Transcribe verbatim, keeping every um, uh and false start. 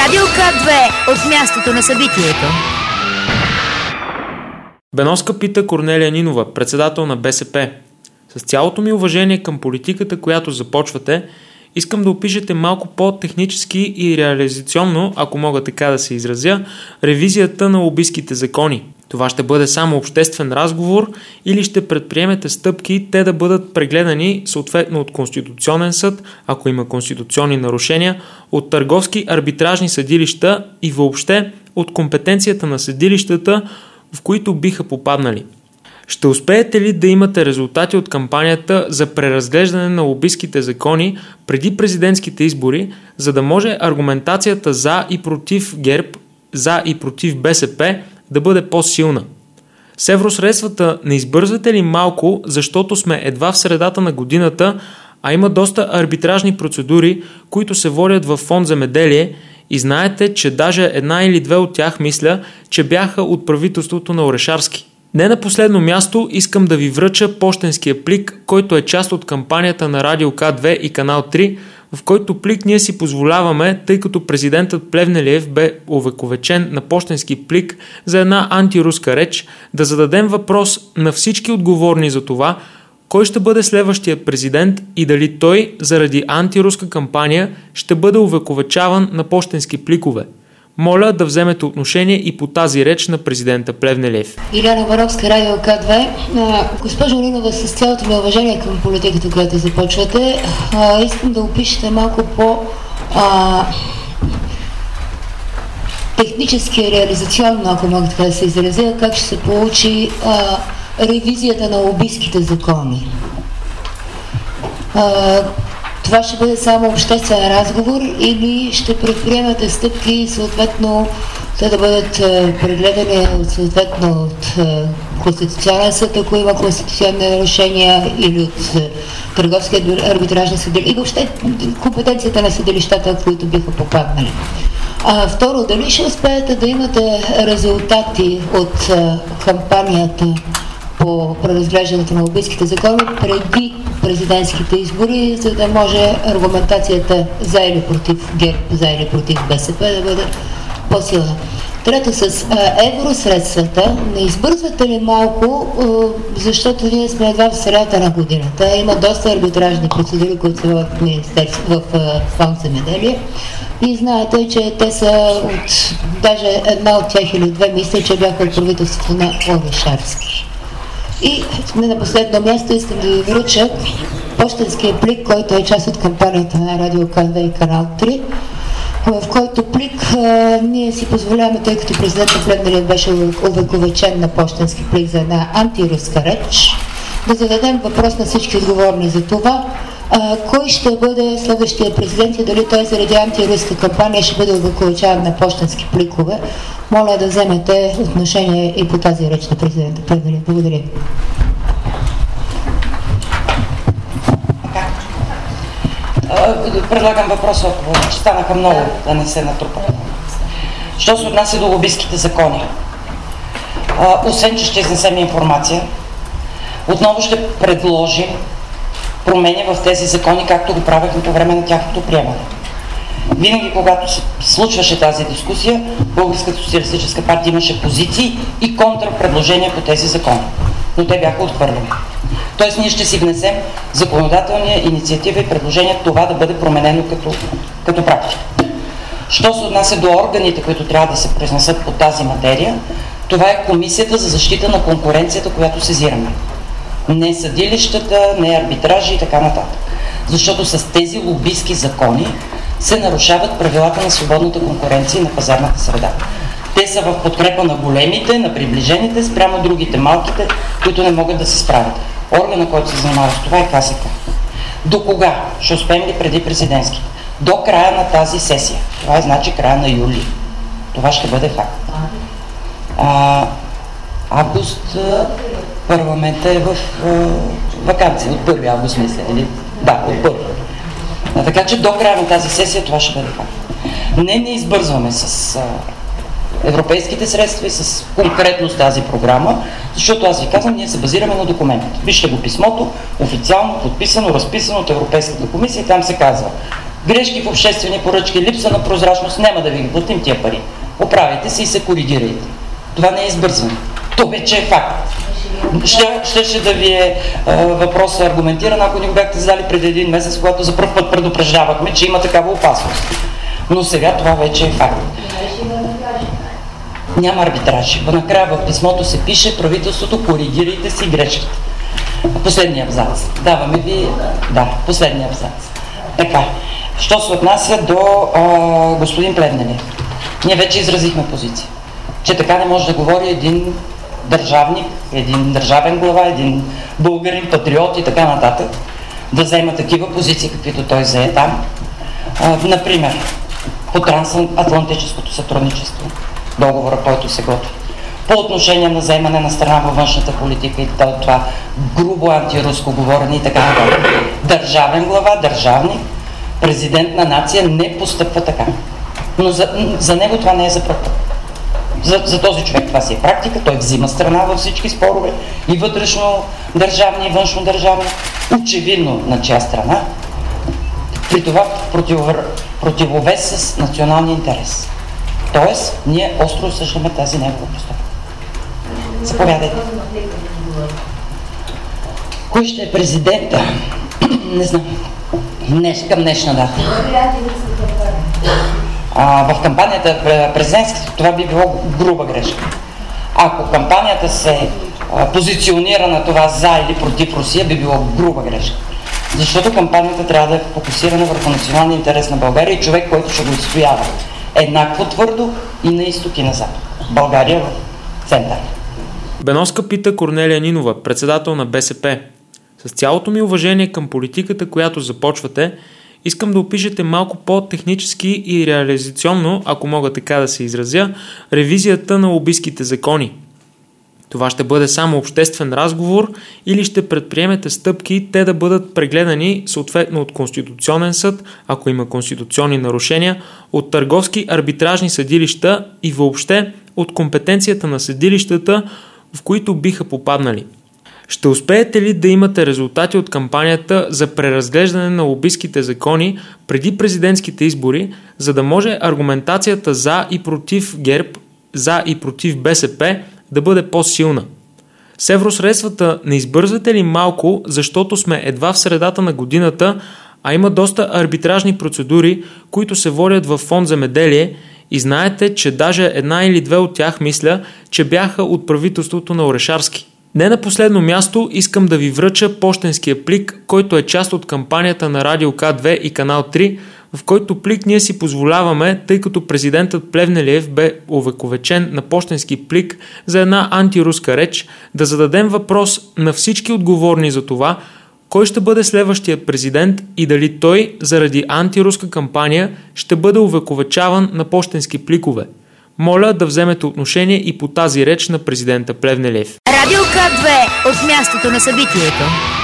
Радио К две от мястото на събитието. Беноска пита Корнелия Нинова, председател на БСП. С цялото ми уважение към политиката, която започвате, искам да опишете малко по-технически и реализационно, ако мога така да се изразя, ревизията на лобистките закони. Това ще бъде само обществен разговор или ще предприемете стъпки те да бъдат прегледани съответно от Конституционен съд, ако има конституционни нарушения, от търговски арбитражни съдилища и въобще от компетенцията на съдилищата, в които биха попаднали. Ще успеете ли да имате резултати от кампанията за преразглеждане на лобистките закони преди президентските избори, за да може аргументацията за и против ГЕРБ, за и против БСП да бъде по-силна? С евросредствата не избързвате ли малко, защото сме едва в средата на годината, а има доста арбитражни процедури, които се водят във фонд земеделие и знаете, че даже една или две от тях мисля, че бяха от правителството на Орешарски. Не на последно място искам да ви връча пощенския плик, който е част от кампанията на Радио К две и Канал три, в който плик ние си позволяваме, тъй като президентът Плевнелиев бе увековечен на пощенски плик за една антируска реч, да зададем въпрос на всички отговорни за това, кой ще бъде следващият президент и дали той заради антируска кампания ще бъде увековечаван на пощенски пликове. Моля да вземете отношение и по тази реч на президента Плевнелиев. Иляна Боровска, Радио К две. Госпожо Нинова, с цялото ми уважение към политиката, която започвате, а, искам да опишете малко по а, технически реализационно, ако мога така да се изразя, как ще се получи а, ревизията на лобистките закони. А, Това ще бъде само обществен разговор или ще предприемате стъпки съответно те да бъдат прегледани съответно от Конституционен съд, ако има конституционни нарушения, или от търговски арбитражни съдилища и въобще компетенцията на съдилищата, които биха попаднали. А, второ, дали ще успеете да имате резултати от кампанията по преразглеждането на лобистките закони преди президентските избори, за да може аргументацията за или против ГЕРБ, за или против БСП да бъде по-силна. Трето, с а, евросредствата не избързвате ли малко, а, защото ние сме едва в средата на годината. Има доста арбитражни процедури, които са в Министерство, в фонд земеделие. И знаете, че те са от, даже една от тях или две, мисля, че бяха от правителството на Орешарски. И не на последно място искам да ви връча пощенския плик, който е част от кампанията на Радио К две и Канал три, в който плик а, ние си позволяваме, тъй като президентът Плевнелиев беше увековечен на пощенски плик за една антируска реч, да зададем въпрос на всички отговорни за това, а, кой ще бъде следващия президент и дали той заради антируска кампания ще бъде увековечаван на пощенски пликове. Моля да вземете отношение и по тази реч на президента Плевнелиев. Благодаря ви. Предлагам въпрос, ако станаха много, да не се натрупа. Що се отнася до лобистките закони? А, освен, че ще изнесем информация, отново ще предложим промени в тези закони, както го правихме по време на тяхното приемане. Винаги, когато се случваше тази дискусия, Българската социалистическа партия имаше позиции и контрапредложения по тези закони, но те бяха отхвърлени. Тоест ние ще си внесем законодателния инициатива и предложение това да бъде променено като, като практика. Що се отнася до органите, които трябва да се произнесат по тази материя, това е Комисията за защита на конкуренцията, която сезираме. Не съдилищата, не арбитражи и така нататък. Защото с тези лобистки закони се нарушават правилата на свободната конкуренция и на пазарната среда. Те са в подкрепа на големите, на приближените, спрямо другите, малките, които не могат да се справят. Органа, който се занимава с това е К С К. До кога? Ще успеем ли преди президентските? До края на тази сесия. Това е значи края на юли. Това ще бъде факт. А, август парламента е в а, ваканция. От първи август мисля, или? Да, от първи. А, така че до края на тази сесия това ще бъде факт. Не, не избързваме с а, европейските средства и с конкретно с тази програма, защото аз ви казвам, ние се базираме на документите. Вижте го писмото, официално, подписано, разписано от Европейската комисия и там се казва Грешки в обществени поръчки, липса на прозрачност, няма да ви ги платим тия пари. Оправите се и се коригирайте. Това не е избързано. То вече е факт. Ще, ще, ще да ви е а, въпрос аргументиран, ако ни го бяхте задали преди един месец, когато за първ път предупреждавахме, че има такава опасност. Но сега това вече е факт. Няма арбитраж. Накрая в писмото се пише: правителството, коригирайте си грешките. Последния абзац. Даваме ви... Да, последния абзац. Така. Що се отнася до а, господин Плевнелиев? Ние вече изразихме позиция, че така не може да говори един държавник, един държавен глава, един българин, патриот и така нататък, да взема такива позиции, каквито той взе там. А, например, по трансатлантическото сътрудничество, договора, който се готви, по отношение на заемане на страна във външната политика и това грубо антируско говорене и така нататък. Държавен глава, държавник, президент на нация не постъпва така. Но за, за него това не е за пръв път. За, за този човек това си е практика, той взима страна във всички спорове, и вътрешно държавни, и външно държавни, очевидно на чия страна, при това против, противовес с националния интерес. Тоест, ние остро осъждаме тази негова постъпка. Заповядайте. Кой ще е президента? Не знам. Днес, към днешна дата. А, в кампанията президентската това би било груба грешка. Ако кампанията се а, позиционира на това за или против Русия, би било груба грешка. Защото кампанията трябва да е фокусирана върху националния интерес на България и човек, който ще го отстоява еднакво твърдо и на изток и на запад. България в център. Беноска пита Корнелия Нинова, председател на БСП. С цялото ми уважение към политиката, която започвате, искам да опишете малко по-технически и реализационно, ако мога така да се изразя, ревизията на лобистките закони. Това ще бъде само обществен разговор или ще предприемете стъпки те да бъдат прегледани съответно от Конституционен съд, ако има конституционни нарушения, от търговски арбитражни съдилища и въобще от компетенцията на съдилищата, в които биха попаднали. Ще успеете ли да имате резултати от кампанията за преразглеждане на лобистките закони преди президентските избори, за да може аргументацията за и против ГЕРБ, за и против БСП да бъде по-силна? С евросредствата не избързвате ли малко, защото сме едва в средата на годината, а има доста арбитражни процедури, които се водят във фонд земеделие и знаете, че даже една или две от тях мисля, че бяха от правителството на Орешарски. Не на последно място искам да ви връча пощенския плик, който е част от кампанията на Радио К две и Канал три, в който плик ние си позволяваме, тъй като президентът Плевнелиев бе увековечен на пощенски плик за една антируска реч, да зададем въпрос на всички отговорни за това, кой ще бъде следващият президент и дали той заради антируска кампания ще бъде увековечаван на пощенски пликове. Моля да вземете отношение и по тази реч на президента Плевнелиев. Радио К две от мястото на събитието.